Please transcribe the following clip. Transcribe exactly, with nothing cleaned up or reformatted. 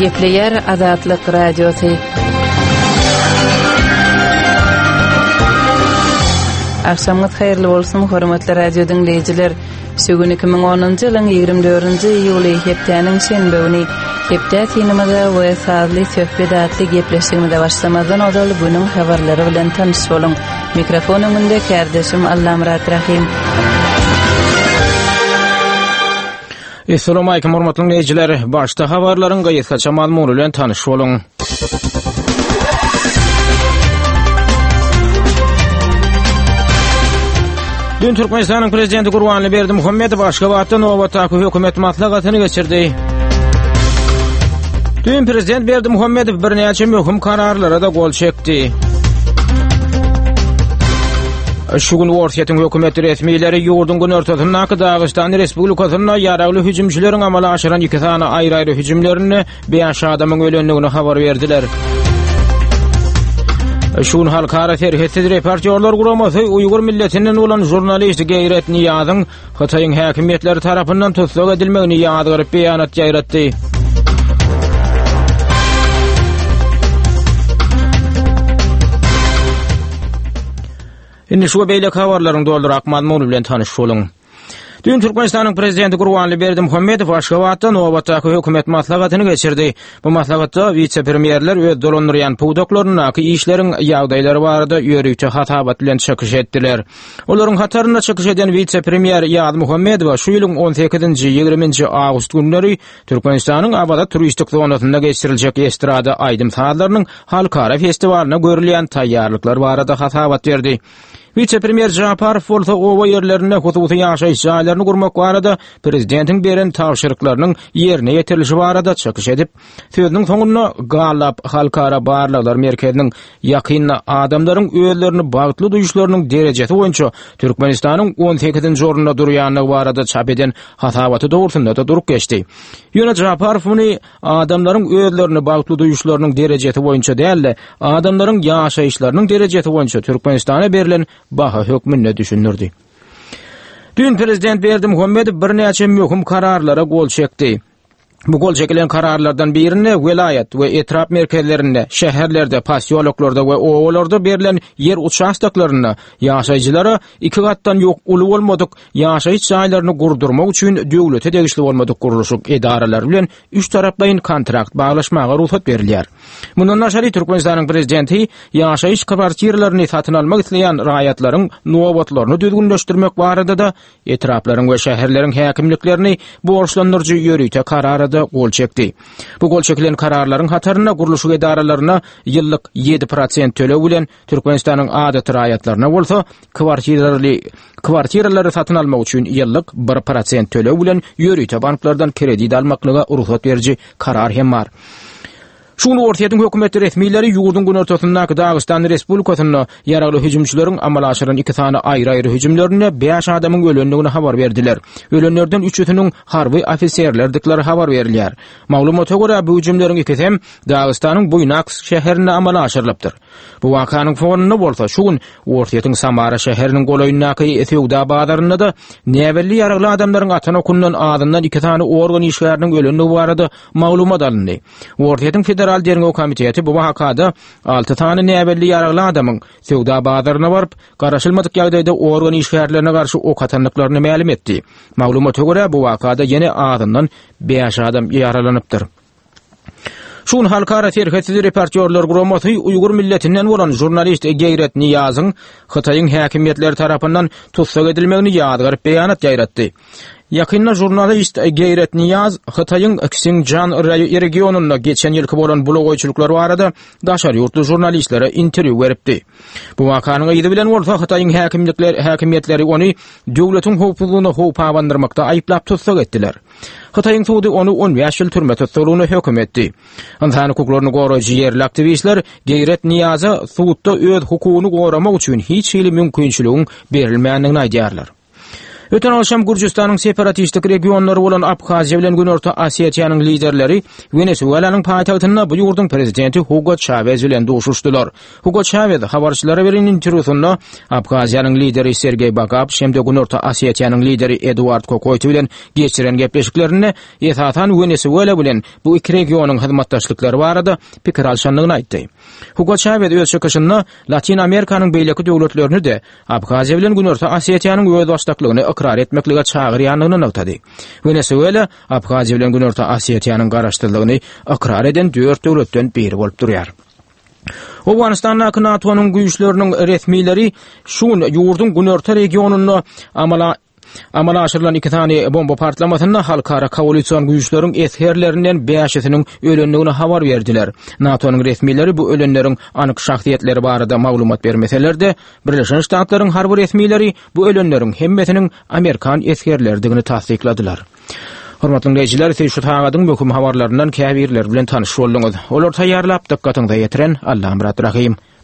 Gepleyer Azatlyk Radiosu. Akşamınız hayırlı bolsun, hormatly radio dinleyijiler. Şugün iki ming onuncu ýylyň ýygrimi dördünji iýuly hepdeniň şenbe güni hepde tinimizde we sazly söhbet atly gepleşigimizde başlamadan odaly günüň habarlary bilen tanyş bolun. Mikrofon öňünde kardeşim Allamrat Rahim. Assalamu alaykum hormatly dinleyijiler. Başda habarlaryň gaýetçe mazmuny bilen tanyş bolun. Dün Türkmenistanyň prezidenti Gurbanly Berdimuhammedow Aşgabatda Nowatdaky hökümet maslahatyny geçirdi. Dün prezident Berdimuhammedow bir näçe möhüm kararlara da gol çekdi. Şugün Wortiýetiň hökümeti resmiýleri ýurdun gün ortasynda Dagystan Respublikasyna ýaragly hüjümçileriň amala aşyran iki tane aýry-aýry hüjümlerini beş adamyň ölendigini habar berdiler. Şun halkara terhetli reportyorlar guramasy Uýgur milletinden olan jurnalist Geyret Niýazyň Hytaýyň häkimetleri tarapyndan tutsak edilmegini ýadyr beýanat ýaýratdy. Indi şu beýle habarlaryň doldurak mazmuny bilen tanyş boluň. Dün Türkmenistanyň prezidenti Gurbanly Berdimuhammedow Aşgabatda Nowatdaky hökümet maslahatyny geçirdi. Bu maslahatda vice-premierler we dolandyrýan puwdoklarynaky işleriň ýagdaýlary barada ýörükçe hatabat bilen çykyş etdiler. Olaryň hataryna çykyş eden vice-premier Ýad Muhammedow şu ýylyň on sekizinji ýygrimiňji awgust günleri Türkmenistanyň Abada turistik zonasynda geçiriljek estrada aýdym saatlarynyň halkara festiwalyna görülýän taýýarlyklar barada hatabat berdi. Vice-premier Japarov bolsa owa ýerlerine hususy ýaşaýyş ýaýlaryny gurmak barada prezidentiň beren tapşyryklarynyň ýerine ýetirilişi barada çykyş edip, sözüniň soňuna galap halkara barlyklar merkeziniň ýakyna adamlaryň özlerini bagtly duýuşlarynyň derejesi boýunça Türkmenistanyň on sekizinji orunda durýanlygy barada çap eden hatabaty dogrusynda da durup geçdi. Ýöne Japarov muny adamlaryň özlerini bagtly duýuşlarynyň derejesi boýunça däl, adamlaryň ýaşaýyşlarynyň derejesi boýunça Türkmenistana berilen baha hökmüne düşünürdi. Dün prezident Berdimuhammedow bir näçe möhüm kararlara gol çekdi. Bu gol çekilen kararlardan birine vilayet we etrap merkezlerinde, şäherlerde, pasiýoloklarda we owalarda berilen yer uçaşdaklaryna ýaşaýjylara iki gatdan ýok uly bolmadyk ýaşaýyş ýaýlaryny gurdurmak üçin döwlete degişli bolmadyk guruluşyk edaralar bilen üç tarapdaýyn kontrakt baglaşmaga ruhsat berilýär. Mundan naşary Türkmenistanyň prezidenti ýaşaýyş kwartiralaryny satyn almak isleýän raýatlaryň nowatlaryny düzgünleşdirmek barada da etraplaryň we şäherleriň häkimliklerini borçlandyrjy ýörükde karar da gol çekdi. Bu gol çekilen kararlaryň hataryna guruluşyk edaralaryna ýyllyk ýedi prosent tölew bilen Türkmenistanyň adat raýatlaryna bolsa kwartiralary kwartiralary satyn almak üçin ýyllyk bir prosent tölew bilen ýörükde banklardan kredit almaklyga ruhsat berýän karar hem bar. Şunu Wortiýetiň hökümeti resmiýleri ýurdun gün ortasyndaky Dagystan Respublikasyna ýaragly hüjümçileriň amala aşyran iki tane aýry-aýry hüjümlerine beş adamyň ölendigini habar berdiler. Ölenlerden üçüsiniň harby ofisiýerlerdikleri habar berilýär. Maglumata görä bu hüjümleriň ikisi hem Dagystanyň Buynaksk şäherine amala aşyrylypdyr. Bu wakanyň fonuny bolsa şu gün Wortiýetiň Samara şäheriniň golaýyndaky Etewda bazarynda da näwelli ýaragly adamlaryň atyny okundan adyndan iki tane organ işgäriniň ölenligi barada maglumat alındy. Wortiýetiň Federal Derneği Komiteti bu hakada altı tane näwelli ýaragly adamyň Sewda bazaryna baryp garaşylmadyk ýagdaýda organ işgärlerine garşy ok atanlyklaryny ma'lum etdi. Maglumata görä bu wakada ýene adyndan beş adam ýaralanypdyr. Şun halkara terhetli reportyorlar guramasy Uýgur milletinden bolan jurnalist Geyret Niýazyň Hytaýyň häkimetleri tarapyndan tutsak edilmegini ýadyr beýanat ýaýratdy. Yakynda jurnalist Geyret Niýaz Hytaýyň Xinjiang regionunda geçen ýylky bolan blogoýçylyklar barada daşary ýurtly jurnalistlere interwýu beripdi. Bu wakanyň ýygy bilen bolsa Hytaýyň häkimlikleri häkimetleri ony döwletiň hukuklygyna howpa bandyrmakda aýplap tutsak etdiler. Hytaýyň sudy ony on beş ýyl türme tutsagyny hökm etdi. Insan hukuklaryny goraýjy ýerli aktivistler Geyret Niýaza suwtda öz hukugyny goramak üçin hiç hili mümkinçiligiň berilmändigini aýdýarlar. Öten akşam Gürjistanyň separatistik regionlary bolan Abhaziýa bilen Günorta Ossetiyanyň liderleri Venezuelanyň paýtagtyna bu ýurdun prezidenti Hugo Chavez bilen duşuşdylar. Hugo Chavez habarçylara beren interwýusynda Abhaziýanyň lideri Sergey Bagap şemde Günorta Ossetiyanyň lideri Eduard Kokoýty bilen geçiren gepleşiklerini ýetatan Venezuela bilen bu iki regionyň hyzmatdaşlyklary barada pikir alşanlygyny aýtdy. Hugo Chavez öz çykyşynda Latin Amerikanyň beýleki döwletlerini de Abhaziýa bilen Günorta Ossetiyanyň öz başlyklygyny ikrar etmeklige çağırýanlygyny aýtdy. Venezuela Abhaziýa bilen Günorta Ossetiyanyň garaşdyrlygyny ikrar eden dört döwletden biri bolup durýar. Awganistanyň NATO'nyň güýçleriniň resmileri şu ýurdun Günorta regionuny amala Amala aşırılan iki tane bomba partlamasyna halkara koalisiýon güýçleriň esherlerinden beşisiniň ölendigine habar berdiler. NATO'nyň resmileri bu ölenleriň anyk şahsiýetleri barada maglumat bermeseler-de, Birleşen Ştatlaryň harby resmileri bu ölenleriň hemmesiniň Amerikan esherlerdigini tasdikladylar. Hormatly dinleýijiler, siz şu tagadyň möhüm habarlaryndan käbirler bilen tanyş bolduňyz. Olar taýýarlap dikkatyňizi ýetiren Allahym rahim.